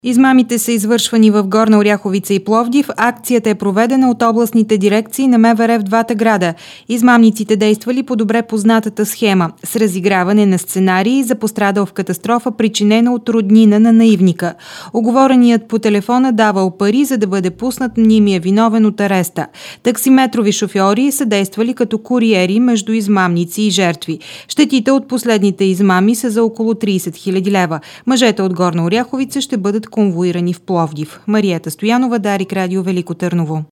Измамите са извършвани в Горна Оряховица и Пловдив. Акцията е проведена от областните дирекции на МВР в двата града. Измамниците действали по добре познатата схема с разиграване на сценарии за пострадал в катастрофа, причинена от роднина на наивника. Уговореният по телефона давал пари, за да бъде пуснат мнимия виновен от ареста. Таксиметрови шофьори са действали като куриери между измамници и жертви. Щетите от последните измами са за около 30 000 лева. Мъжете от Горна Оряховица ще бъдат конвоирани в Пловдив. Мариета Стоянова, Дарик Радио, Велико Търново.